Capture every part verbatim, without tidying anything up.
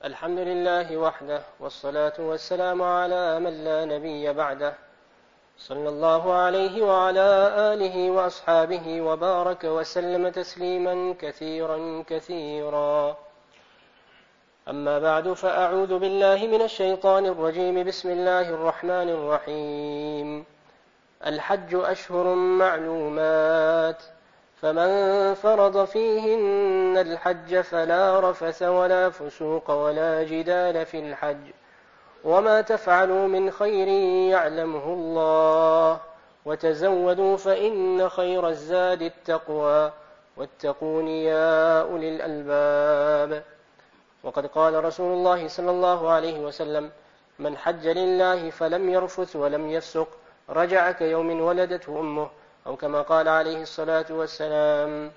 الحمد لله وحده والصلاة والسلام على من لا نبي بعده صلى الله عليه وعلى آله وأصحابه وبارك وسلم تسليما كثيرا كثيرا. أما بعد، فأعوذ بالله من الشيطان الرجيم. بسم الله الرحمن الرحيم. الحج أشهر معلومات، فمن فرض فيهن الحج فلا رفث ولا فسوق ولا جدال في الحج، وما تفعلوا من خير يعلمه الله، وتزودوا فإن خير الزاد التقوى، واتقون يا أولي الألباب. وقد قال رسول الله صلى الله عليه وسلم: من حج لله فلم يرفث ولم يفسق رجع كيوم ولدته أمه، أو كما قال عليه الصلاة والسلام.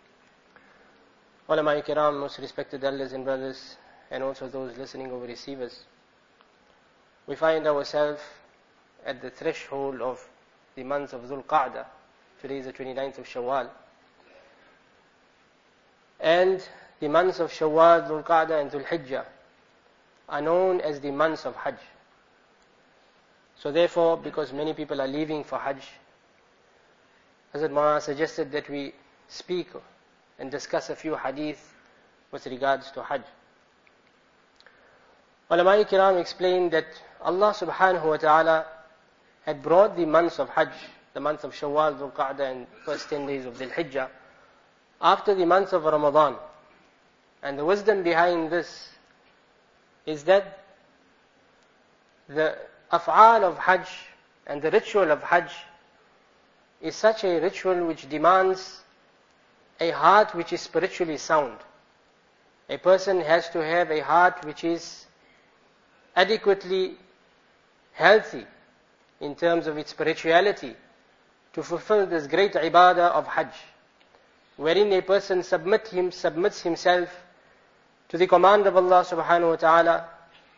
Ulama Kiram, most respected elders and brothers, and also those listening over receivers, we find ourselves at the threshold of the month of Dhul Qa'dah. Today is the twenty-ninth of Shawwal. And the months of Shawwal, Dhul Qa'dah and Dhul Hijjah are known as the months of Hajj. So therefore, because many people are leaving for Hajj, Hazrat Maulana suggested that we speak and discuss a few hadith with regards to Hajj. Ulama Kiram explained that Allah subhanahu wa ta'ala had brought the months of Hajj, the month of Shawwal, Dhul Qa'dah and first ten days of Dhul Hijjah, after the month of Ramadan. And the wisdom behind this is that the af'al of Hajj and the ritual of Hajj is such a ritual which demands a heart which is spiritually sound. A person has to have a heart which is adequately healthy in terms of its spirituality to fulfill this great ibadah of Hajj, wherein a person submit him, submits himself to the command of Allah subhanahu wa ta'ala.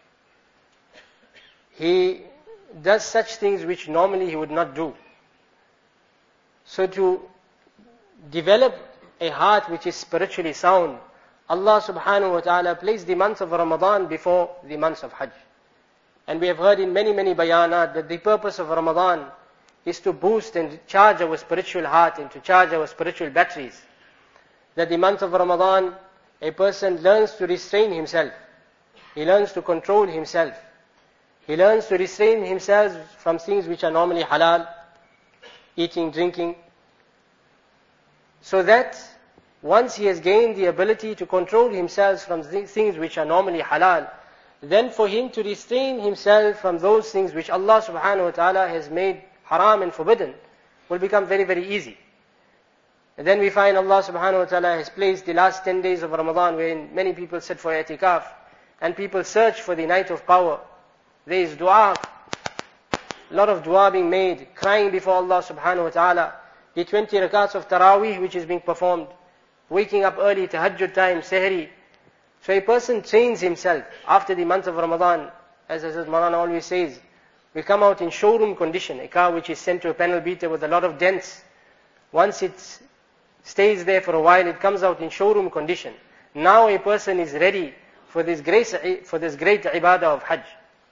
He does such things which normally he would not do. So to develop a heart which is spiritually sound, Allah subhanahu wa ta'ala placed the month of Ramadan before the months of Hajj. And we have heard in many, many bayanat that the purpose of Ramadan is to boost and charge our spiritual heart and to charge our spiritual batteries. That the month of Ramadan, a person learns to restrain himself. He learns to control himself. He learns to restrain himself from things which are normally halal, eating, drinking, so that once he has gained the ability to control himself from things which are normally halal, then for him to restrain himself from those things which Allah subhanahu wa ta'ala has made haram and forbidden will become very, very easy. And then we find Allah subhanahu wa ta'ala has placed the last ten days of Ramadan wherein many people sit for i'tikaf and people search for the night of power. There is dua, a lot of dua being made, crying before Allah subhanahu wa ta'ala, the twenty rakats of Taraweeh which is being performed, waking up early, tahajjud time, sehri. So a person trains himself after the month of Ramadan. As Hazrat Maulana always says, we come out in showroom condition, a car which is sent to a panel beater with a lot of dents. Once it stays there for a while, it comes out in showroom condition. Now a person is ready for this great, for this great ibadah of Hajj.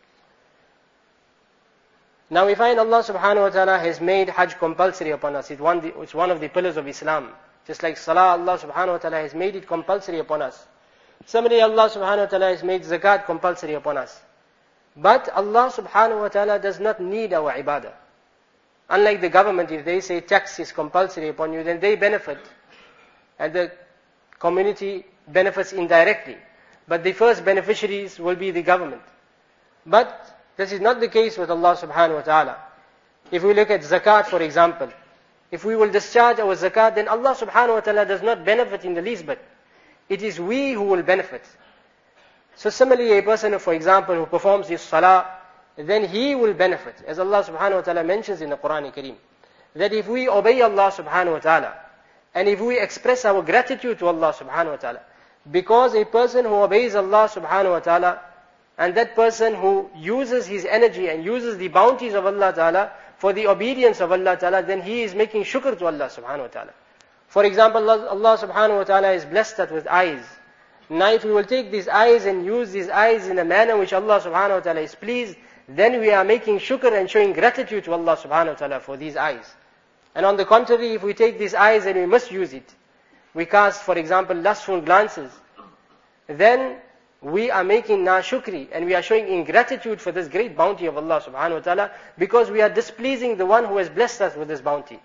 Now we find Allah subhanahu wa ta'ala has made Hajj compulsory upon us. It's one, it's one of the pillars of Islam. Just like Salah, Allah subhanahu wa ta'ala has made it compulsory upon us. Similarly, Allah subhanahu wa ta'ala has made Zakat compulsory upon us. But Allah subhanahu wa ta'ala does not need our ibadah. Unlike the government, if they say tax is compulsory upon you, then they benefit. And the community benefits indirectly. But the first beneficiaries will be the government. But this is not the case with Allah subhanahu wa ta'ala. If we look at zakat, for example, if we will discharge our zakat, then Allah subhanahu wa ta'ala does not benefit in the least bit. It is we who will benefit. So similarly, a person, for example, who performs his salah, then he will benefit. As Allah subhanahu wa ta'ala mentions in the Quran Kareem, that if we obey Allah subhanahu wa ta'ala, and if we express our gratitude to Allah subhanahu wa ta'ala, because a person who obeys Allah subhanahu wa ta'ala, and that person who uses his energy and uses the bounties of Allah ta'ala for the obedience of Allah ta'ala, then he is making shukr to Allah subhanahu wa ta'ala. For example, Allah, Allah subhanahu wa ta'ala has blessed us with eyes. Now if we will take these eyes and use these eyes in a manner which Allah subhanahu wa ta'ala is pleased, then we are making shukr and showing gratitude to Allah subhanahu wa ta'ala for these eyes. And on the contrary, if we take these eyes and we misuse it, we cast, for example, lustful glances, then we are making nashukri and we are showing ingratitude for this great bounty of Allah subhanahu wa ta'ala, because we are displeasing the one who has blessed us with this bounty.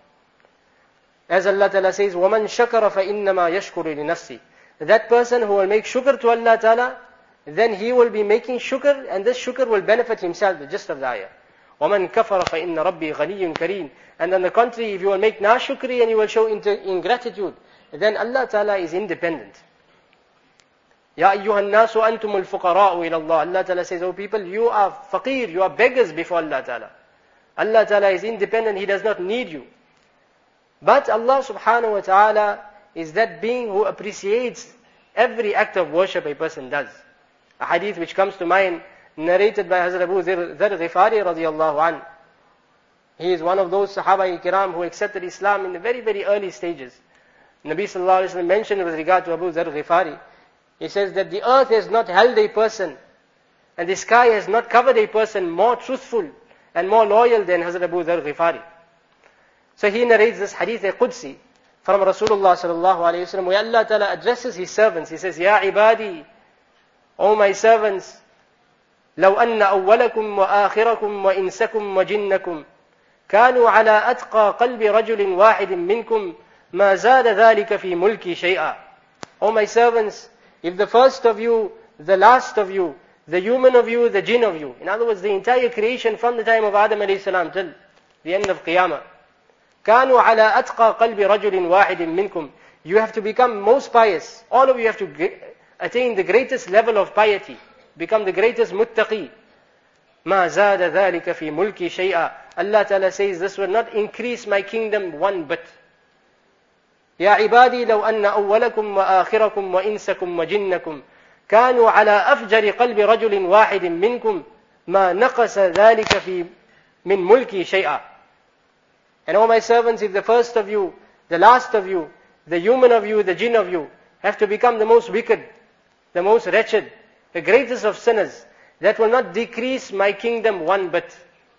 As Allah ta'ala says, وَمَنْ شَكَرَ فَإِنَّمَا يَشْكُرُ لِنَفْسِهِ. That person who will make shukr to Allah ta'ala, then he will be making shukr, and this shukr will benefit himself, the gist of the ayah. وَمَنْ كَفَرَ فَإِنَّ رَبِّي غَنِيٌّ كَرِيمٌ. And on the contrary, if you will make nashukri and you will show ingratitude, then Allah ta'ala is independent. Ya ayyuhan nasu antumul fuqara'u ila Allah. Allah ta'ala says, oh people, you are faqir, you are beggars before Allah ta'ala. Allah ta'ala is independent, He does not need you. But Allah subhanahu wa ta'ala is that being who appreciates every act of worship a person does. A hadith which comes to mind, narrated by Hazrat Abu Dharr Ghifari radiyallahu anh. He is one of those Sahaba Kiram who accepted Islam in the very, very early stages. Nabi sallallahu alayhi wa sallam mentioned with regard to Abu Dharr Ghifari, he says that the earth has not held a person and the sky has not covered a person more truthful and more loyal than Hazrat Abu Dharr Ghifari. So he narrates this hadith Qudsi from Rasulullah sallallahu alayhi wa sallam, where Allah ta'ala addresses His servants. He says, Ya ibadi, O my servants, لو أن أولكم وآخركم وإنسكم وجنكم كانوا على أتقى قلب رجل واحد منكم ما زاد ذلك في ملكي شيئا. O my servants, if the first of you, the last of you, the human of you, the jinn of you, in other words, the entire creation from the time of Adam alayhi salam till the end of Qiyamah, كانوا على أتقى قلب رجل واحد منكم, you have to become most pious. All of you have to attain the greatest level of piety, become the greatest muttaqi. ما زاد ذلك في ملكي شيئا. Allah Ta'ala says, this will not increase my kingdom one bit. يا عبادي لو أن أولكم وآخركم وإنسكم وجنكم كانوا على أفجر قلب رجل واحد منكم ما نقص ذلك في من ملكي شيئا. And all my servants, if the first of you, the last of you, the human of you, the jinn of you, have to become the most wicked, the most wretched, the greatest of sinners, that will not decrease my kingdom one bit.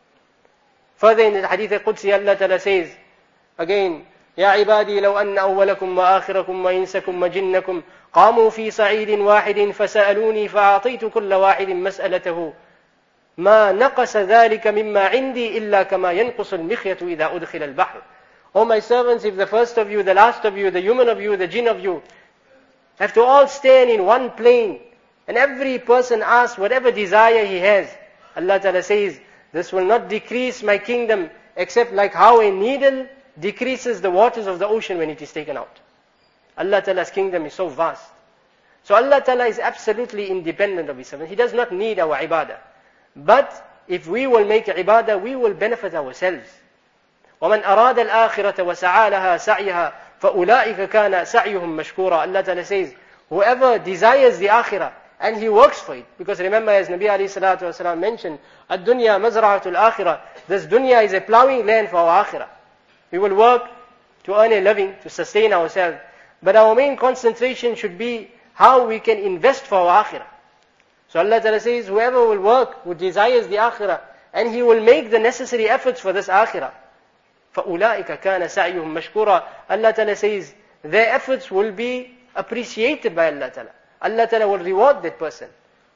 Further in the hadith al-Qudsi, Allah Ta'ala says, again, يا عبادي لو أن أولكم وآخركم وإنسكم وجنكم قاموا في صعيد واحد فسألوني فأعطيت كل واحد مسألته ما نقص ذلك مما عندي إلا كما ينقص المخيط إذا أدخل البحر. O my servants, if the first of you, the last of you, the human of you, the jinn of you, have to all stand in one plane, and every person asks whatever desire he has, Allah Ta'ala says, this will not decrease my kingdom except like how a needle decreases the waters of the ocean when it is taken out. Allah Ta'ala's kingdom is so vast. So Allah Ta'ala is absolutely independent of His servants. He does not need our ibadah. But if we will make ibadah, we will benefit ourselves. وَمَنْ أَرَادَ الْآخِرَةَ وَسَعَى لَهَا سَعْيَهَا فَأُولَٰئِكَ كَانَ سَعْيُهُمْ مَشْكُورًا. Allah Ta'ala says, whoever desires the akhirah and he works for it, because remember, as Nabi alayhi salatu wasalam mentioned, ad-dunya mazra'atul akhirah, this dunya is a plowing land for our akhirah. We will work to earn a living, to sustain ourselves. But our main concentration should be how we can invest for our akhirah. So Allah Ta'ala says, whoever will work, who desires the akhirah, and he will make the necessary efforts for this akhirah, فَأُولَٰئِكَ كَانَ سَعْيُهُمْ مَشْكُورًا. Allah Ta'ala says, their efforts will be appreciated by Allah Ta'ala. Allah Ta'ala will reward that person.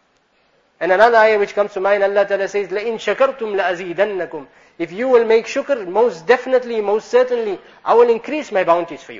And another ayah which comes to mind, Allah Ta'ala says, لَإِن شَكَرْتُمْ لَأَزِيدَنَّكُمْ. If you will make shukr, most definitely, most certainly, I will increase my bounties for you.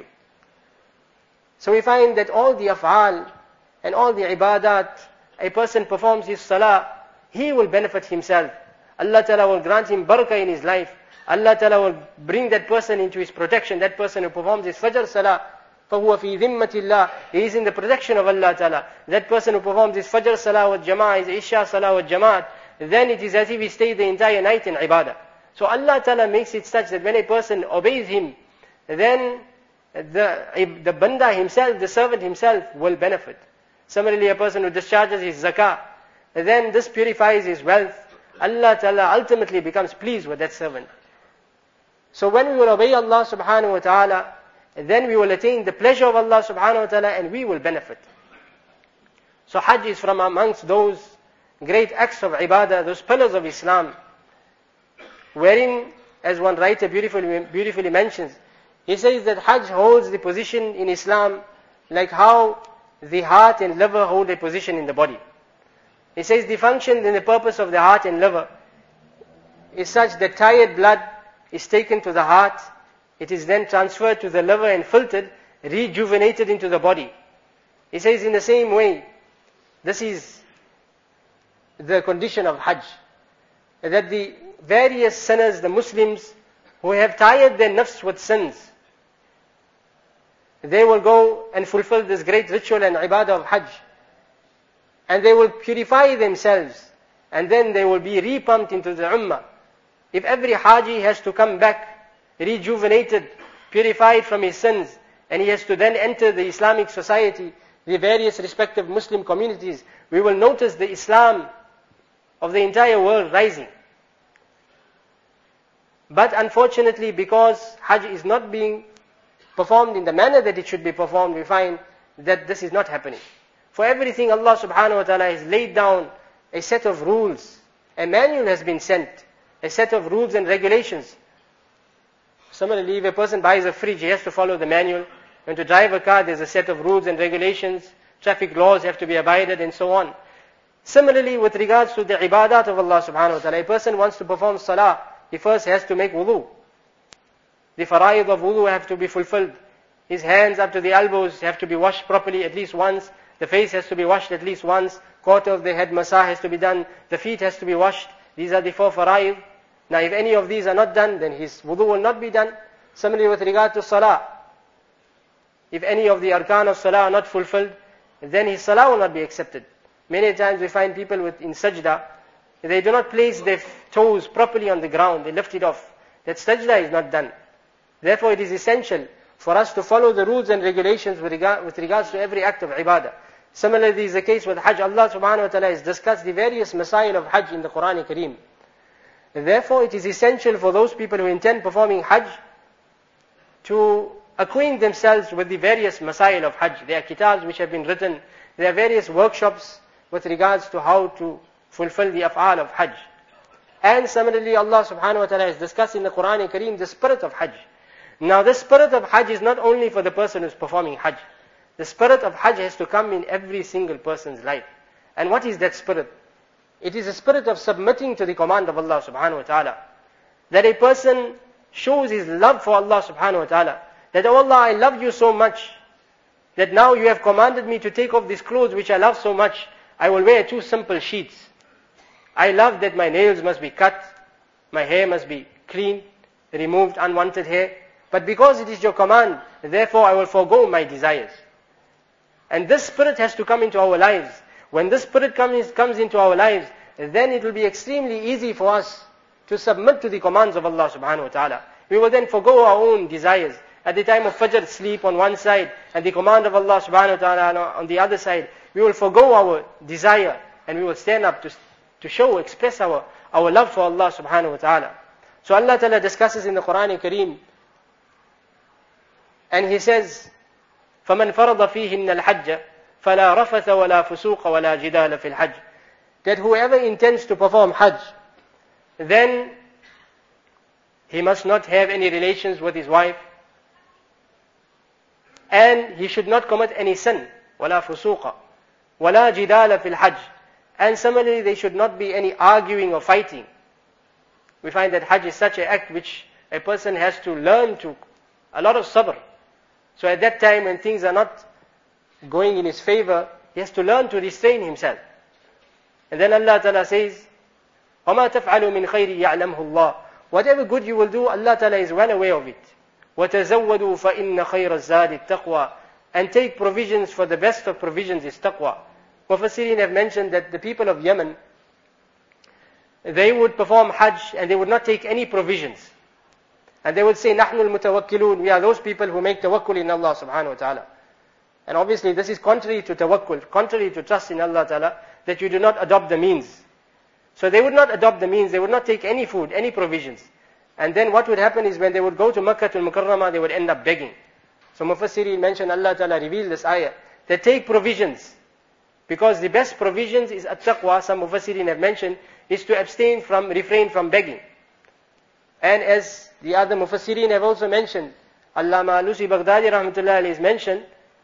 So we find that all the af'al and all the ibadat, a person performs his salah, he will benefit himself. Allah Ta'ala will grant him barakah in his life. Allah Ta'ala will bring that person into His protection. That person who performs his fajr salah, فَهُوَ فِي ذِمَّةِ اللَّهِ, he is in the protection of Allah Ta'ala. That person who performs his fajr salah with jama'ah, his isha salah with jama'at, then it is as if he stayed the entire night in ibadah. So Allah Ta'ala makes it such that when a person obeys Him, then the, the banda himself, the servant himself will benefit. Similarly, a person who discharges his zakah, then this purifies his wealth. Allah Ta'ala ultimately becomes pleased with that servant. So when we will obey Allah subhanahu wa ta'ala, then we will attain the pleasure of Allah subhanahu wa ta'ala and we will benefit. So Hajj is from amongst those great acts of ibadah, those pillars of Islam, wherein, as one writer beautifully, beautifully mentions, he says that Hajj holds the position in Islam like how the heart and liver hold a position in the body. He says the function and the purpose of the heart and liver is such that tired blood is taken to the heart, it is then transferred to the liver and filtered, rejuvenated into the body. He says in the same way, this is the condition of Hajj, that the various sinners, the Muslims who have tired their nafs with sins, they will go and fulfill this great ritual and ibadah of Hajj. And they will purify themselves. And then they will be repumped into the ummah. If every Haji has to come back, rejuvenated, purified from his sins, and he has to then enter the Islamic society, the various respective Muslim communities, we will notice the Islam of the entire world rising. But unfortunately, because Hajj is not being performed in the manner that it should be performed, we find that this is not happening. For everything, Allah subhanahu wa ta'ala has laid down a set of rules. A manual has been sent, a set of rules and regulations. Similarly, if a person buys a fridge, he has to follow the manual. When to drive a car, there's a set of rules and regulations. Traffic laws have to be abided and so on. Similarly, with regards to the ibadat of Allah subhanahu wa ta'ala, a person wants to perform salah, he first has to make wudu. The fara'id of wudu have to be fulfilled. His hands up to the elbows have to be washed properly at least once. The face has to be washed at least once. Quarter of the head masah has to be done. The feet has to be washed. These are the four fara'id. Now if any of these are not done, then his wudu will not be done. Similarly with regard to salah, if any of the arkan of salah are not fulfilled, then his salah will not be accepted. Many times we find people with in sajda, they do not place their toes properly on the ground, they lift it off. That sajda is not done. Therefore it is essential for us to follow the rules and regulations with, regard, with regards to every act of ibadah. Similarly is the case with Hajj. Allah subhanahu wa ta'ala has discussed the various masail of Hajj in the Quran Kareem. Therefore it is essential for those people who intend performing Hajj to acquaint themselves with the various masail of Hajj. There are kitabs which have been written. There are various workshops with regards to how to fulfill the af'al of Hajj. And similarly Allah subhanahu wa ta'ala has discussed in the Quran Kareem the spirit of Hajj. Now the spirit of Hajj is not only for the person who is performing Hajj. The spirit of Hajj has to come in every single person's life. And what is that spirit? It is a spirit of submitting to the command of Allah subhanahu wa ta'ala. That a person shows his love for Allah subhanahu wa ta'ala. That, oh Allah, I love you so much, that now you have commanded me to take off these clothes which I love so much. I will wear two simple sheets. I love that my nails must be cut, my hair must be clean, removed unwanted hair. But because it is your command, therefore I will forego my desires. And this spirit has to come into our lives. When this spirit comes, comes into our lives, then it will be extremely easy for us to submit to the commands of Allah subhanahu wa ta'ala. We will then forego our own desires. At the time of Fajr, sleep on one side, and the command of Allah subhanahu wa ta'ala on the other side. We will forego our desire, and we will stand up to, to show, express our, our love for Allah subhanahu wa ta'ala. So Allah ta'ala discusses in the Quran Kareem, and He says, فَمَنْ فَرَضَ فِيهِنَّ الْحَجَّ فَلَا رَفَثَ وَلَا فُسُوقَ وَلَا جِدَالَ فِي الْحَجِّ. That whoever intends to perform Hajj, then he must not have any relations with his wife, and he should not commit any sin, وَلَا فُسُوقَ وَلَا جِدَالَ فِي الْحَجِّ. And similarly, there should not be any arguing or fighting. We find that Hajj is such an act which a person has to learn to, a lot of sabr. So at that time when things are not going in his favor, he has to learn to restrain himself. And then Allah Ta'ala says, وَمَا تَفْعَلُوا مِنْ خَيْرِ يَعْلَمْهُ اللَّهُ. Whatever good you will do, Allah Ta'ala is well aware of it. وَتَزَوَّدُوا فَإِنَّ خَيْرَ الزَّادِ التَّقْوَى. And take provisions, for the best of provisions is taqwa. Mufassirin have mentioned that the people of Yemen, they would perform Hajj and they would not take any provisions. And they would say, نَحْنُ الْمُتَوَكِّلُونَ. We are those people who make tawakkul in Allah subhanahu wa ta'ala. And obviously this is contrary to tawakkul, contrary to trust in Allah ta'ala, that you do not adopt the means. So they would not adopt the means, they would not take any food, any provisions. And then what would happen is when they would go to Makkah to Al-Mukarramah, they would end up begging. So Mufassirin mentioned, Allah Ta'ala revealed this ayah, that take provisions. Because the best provisions is at-taqwa, some Mufassirin have mentioned, is to abstain from, refrain from begging. And as the other Mufassirin have also mentioned, Allama Alusi Baghdadi rahmatullahi alayhi has mentioned,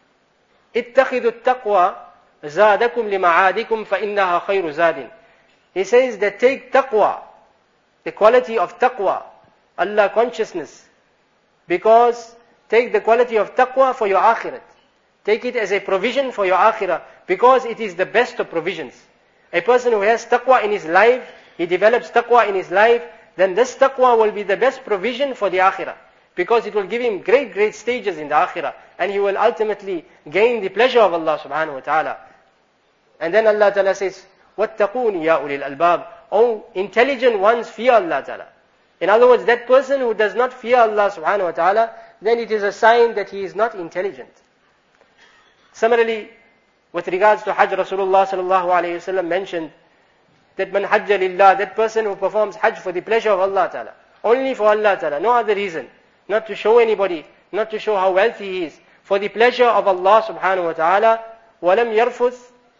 اتخذوا التقوى زادكم لمعادكم فإنها خير زاد. He says that take taqwa, the quality of taqwa, Allah consciousness, because take the quality of taqwa for your akhirat. Take it as a provision for your akhirah, because it is the best of provisions. A person who has taqwa in his life, he develops taqwa in his life, then this taqwa will be the best provision for the akhirah. Because it will give him great, great stages in the akhirah. And he will ultimately gain the pleasure of Allah subhanahu wa ta'ala. And then Allah ta'ala says, وَاتَّقُونِ يَا أُولِي الْأَلْبَابِ. Oh, intelligent ones fear Allah ta'ala. In other words, that person who does not fear Allah subhanahu wa ta'ala, then it is a sign that he is not intelligent. Similarly, with regards to Hajj, Rasulullah sallallahu alayhi wa sallam mentioned that man hajja lillah, that person who performs Hajj for the pleasure of Allah ta'ala, only for Allah ta'ala, no other reason, not to show anybody, not to show how wealthy he is, for the pleasure of Allah subhanahu wa ta'ala, وَلَمْ يَرْفُثْ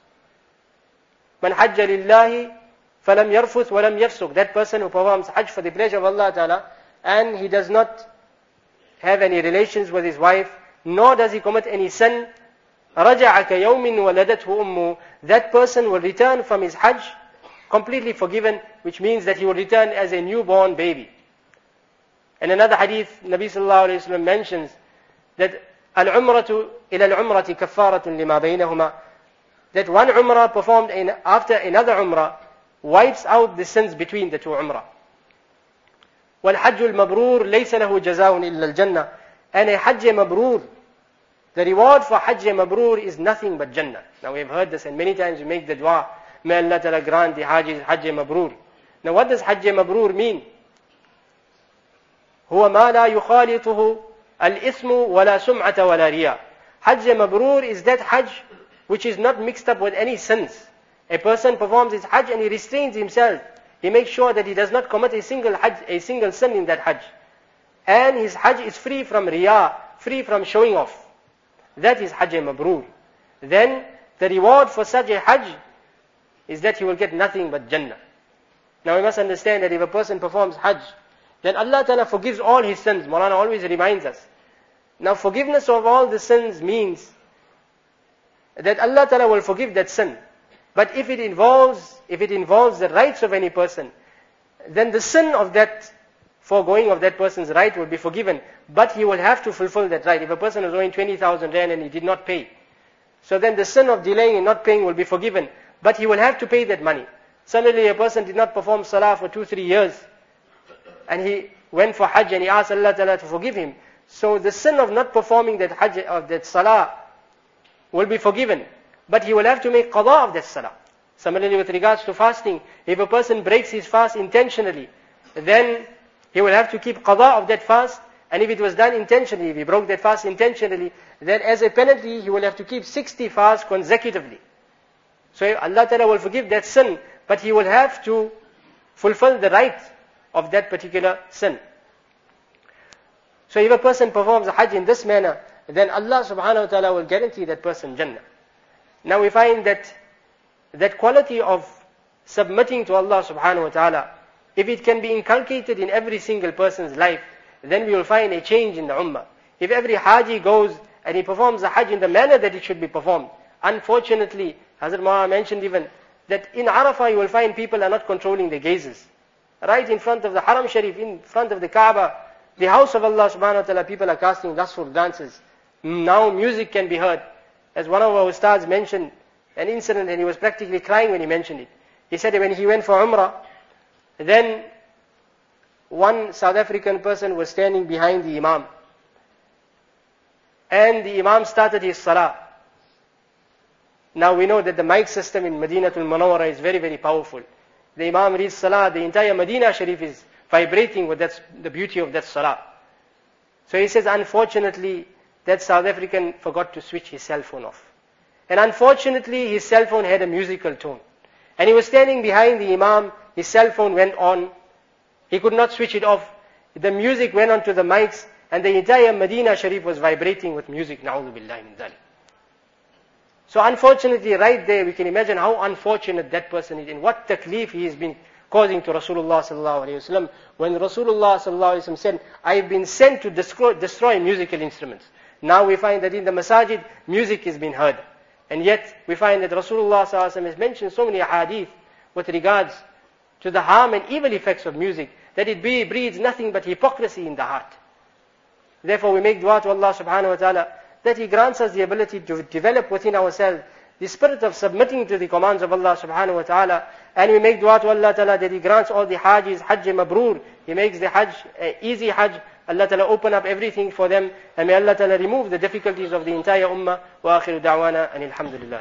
man hajja lillahi فَلَمْ يَرْفُثْ وَلَمْ يَفْسُقْ. That person who performs Hajj for the pleasure of Allah ta'ala, and he does not have any relations with his wife, nor does he commit any sin, رَجَعَ كَيَوْمٍ وَلَدَتْهُ أُمُّهُ. That person will return from his Hajj completely forgiven, which means that he will return as a newborn baby. In another hadith, Nabi sallallahu alayhi wa sallam mentions that al-umratu ila al-umrati kaffaratun lima baynahuma, that one umrah performed in, after another umrah wipes out the sins between the two umrah. وَالْحَجُّ الْمَبْرُورِ لَيْسَ لَهُ جَزَاءٌ إِلَّا الْجَنَّةِ. And a Hajj Mabrur, the reward for Hajj Mabrur is nothing but Jannah. Now we have heard this, and many times we make the dua, may Allah Ta'ala grant the Hajj, Hajj Mabrur. Now what does Hajj Mabrur mean? هو ما لا يخالطه الإثم ولا سمعة ولا رياء. Hajj Mabrur is that Hajj which is not mixed up with any sins. A person performs his Hajj and he restrains himself. He makes sure that he does not commit a single Hajj, a single sin in that Hajj. And his Hajj is free from riyā, free from showing off. That is Hajj Mabrur. Then the reward for such a Hajj is that he will get nothing but Jannah. Now we must understand that if a person performs Hajj, then Allah Ta'ala forgives all his sins. Maulana always reminds us. Now forgiveness of all the sins means that Allah Ta'ala will forgive that sin. But if it involves, if it involves the rights of any person, then the sin of that foregoing of that person's right will be forgiven. But he will have to fulfill that right. If a person is owing twenty thousand rand and he did not pay, so then the sin of delaying and not paying will be forgiven. But he will have to pay that money. Suddenly a person did not perform salah for two, three years, and he went for Hajj and he asked Allah Ta'ala to forgive him. So the sin of not performing that Hajj, of that salah, will be forgiven. But he will have to make qada of that salah. Similarly with regards to fasting, if a person breaks his fast intentionally, then he will have to keep qada of that fast. And if it was done intentionally, if he broke that fast intentionally, then as a penalty he will have to keep sixty fasts consecutively. So Allah Ta'ala will forgive that sin, but he will have to fulfill the right of that particular sin. So if a person performs a Hajj in this manner, then Allah subhanahu wa ta'ala will guarantee that person Jannah. Now we find that that quality of submitting to Allah subhanahu wa ta'ala, if it can be inculcated in every single person's life, then we will find a change in the ummah. If every Haji goes and he performs the Hajj in the manner that it should be performed, unfortunately, Hazrat Muhammad mentioned even that in Arafah you will find people are not controlling their gazes. Right in front of the Haram Sharif, in front of the Kaaba, the house of Allah subhanahu wa ta'ala, people are casting lustful glances. Now music can be heard. As one of our ustads mentioned an incident, and he was practically crying when he mentioned it. He said that when he went for Umrah, then one South African person was standing behind the Imam. And the Imam started his Salah. Now we know that the mic system in Madinatul Munawwara is very, very powerful. The Imam reads Salah, the entire Medina Sharif is vibrating with that, the beauty of that Salah. So he says, unfortunately, that South African forgot to switch his cell phone off. And unfortunately, his cell phone had a musical tone. And he was standing behind the Imam, his cell phone went on. He could not switch it off. The music went onto the mics, and the entire Medina Sharif was vibrating with music. Na'udhu billahi min dhalik. So unfortunately, right there, we can imagine how unfortunate that person is and what taklif he has been causing to Rasulullah sallallahu alayhi wasallam. When Rasulullah sallallahu alayhi wasallam said, I have been sent to destroy, destroy musical instruments. Now we find that in the masajid, music is being heard. And yet, we find that Rasulullah sallallahu alayhi wasallam has mentioned so many hadith with regards to the harm and evil effects of music, that it be, breeds nothing but hypocrisy in the heart. Therefore, we make dua to Allah subhanahu wa ta'ala that He grants us the ability to develop within ourselves the spirit of submitting to the commands of Allah subhanahu wa ta'ala. And we make dua to Allah ta'ala that He grants all the hajis, hajj mabrur. He makes the hajj uh, easy hajj. Allah ta'ala open up everything for them. And may Allah ta'ala remove the difficulties of the entire ummah. Wa akhiru da'wana and alhamdulillah.